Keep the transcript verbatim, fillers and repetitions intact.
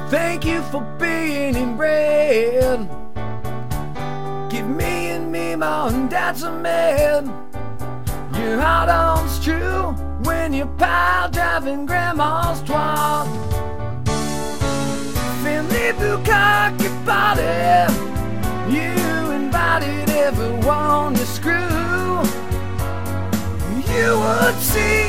Thank you for being inbred. Give me and me mom and dad's a man. Your heart on's true when you're pile driving grandma's twat. Family bukkake party, you invited everyone to screw. You would see